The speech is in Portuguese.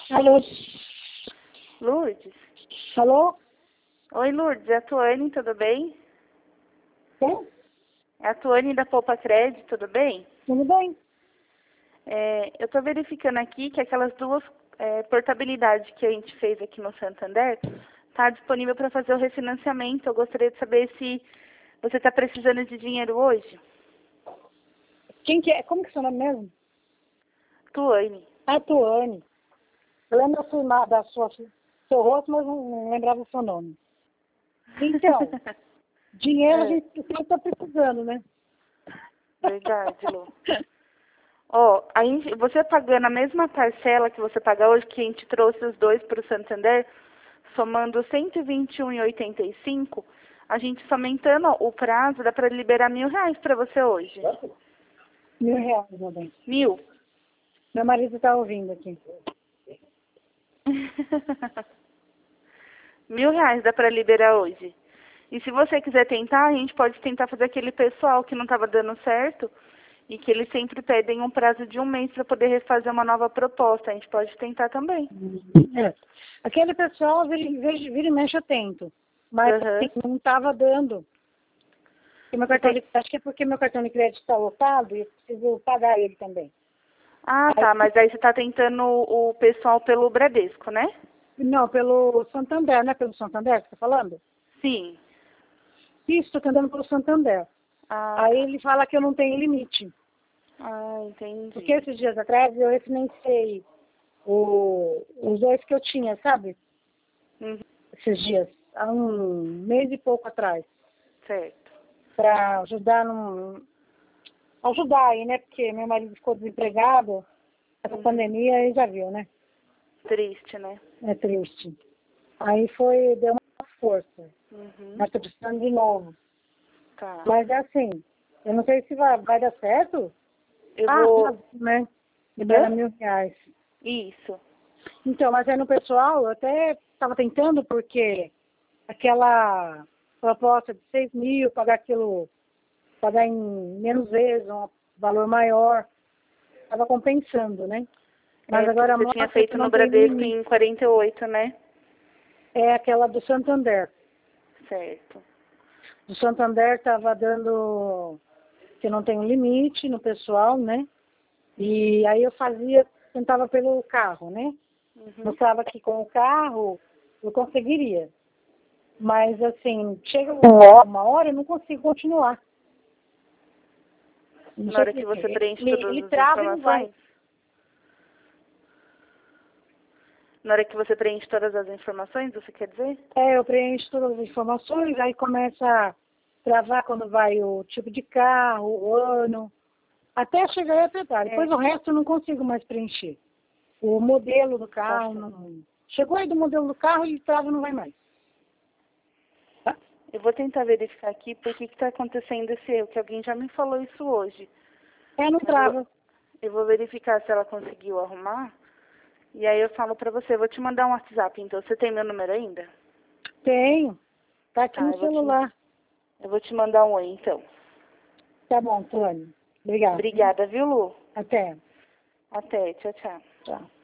Alô? Lourdes? Alô? Oi, Lourdes, é a Tuane, tudo bem? Quem? É a Tuane da Poupa Crédito, tudo bem? Tudo bem? Eu estou verificando aqui que aquelas duas portabilidades que a gente fez aqui no Santander está disponível para fazer o refinanciamento. Eu gostaria de saber se você está precisando de dinheiro hoje. Quem que é? Como que é seu nome mesmo? Tuane. A Tuane. Eu lembro seu rosto, mas não lembrava o seu nome. Então, dinheiro a gente sempre está precisando, né? Verdade, Lu. Ó, você pagando a mesma parcela que você paga hoje, que a gente trouxe os dois para o Santander, somando R$ 121,85, a gente somentando o prazo, dá para liberar R$ 1.000 para você hoje. R$ 1.000, meu bem. 1.000? Meu marido está ouvindo aqui. R$ 1.000 dá para liberar hoje. E se você quiser tentar, a gente pode tentar fazer aquele pessoal que não estava dando certo e que eles sempre pedem um prazo de 1 mês para poder refazer uma nova proposta. A gente pode tentar também. É. Aquele pessoal vira e mexe atento. Mas assim, não estava dando. Acho que é porque meu cartão de crédito está lotado e eu preciso pagar ele também. Ah, tá. Mas aí você está tentando o pessoal pelo Bradesco, né? Não, pelo Santander, não é pelo Santander que você está falando? Sim. Isso, estou tentando pelo Santander. Ah, Aí tá. ele fala que eu não tenho limite. Ah, entendi. Porque esses dias atrás eu refinanciei os dois que eu tinha, sabe? Uhum. Esses dias, há um mês e pouco atrás. Certo. Para ajudar ajudar aí, né? Porque meu marido ficou desempregado, essa pandemia aí já viu, né? Triste, né? É triste. Aí deu uma força. Mas tô precisando de novo. Tá. Mas é assim, eu não sei se vai dar certo. Eu vou... né? Libera R$ 1.000. Isso. Então, mas aí no pessoal, eu até estava tentando, porque aquela proposta de 6.000, pagar em menos vezes, um valor maior, estava compensando, né? Mas agora a Você moça tinha que feito no não tem Bradesco limite em 48, né? é aquela do Santander. Certo. Do Santander estava dando que não tem um limite no pessoal, né? E aí eu tentava pelo carro, né? Mostrava que com o carro eu conseguiria. Mas assim, chega uma hora eu não consigo continuar. Não Na sei hora por que quê. você preenche Ele todas as trava e não vai. informações? Na hora que você preenche todas as informações, você quer dizer? Eu preencho todas as informações, aí começa a travar quando vai o tipo de carro, o ano, até chegar e apertar. Depois o resto eu não consigo mais preencher. O modelo do carro, não... Chegou aí do modelo do carro, ele trava e não vai mais. Tá? Eu vou tentar verificar aqui por que está acontecendo esse erro, que alguém já me falou isso hoje. Não trava. Eu vou verificar se ela conseguiu arrumar. E aí eu falo pra você. Eu vou te mandar um WhatsApp, então. Você tem meu número ainda? Tenho. Tá aqui Tá, no celular. eu vou te mandar um oi, então. Tá bom, Tônia. Obrigada. Obrigada, viu, Lu? Até. Até. Tchau, tchau. Tchau.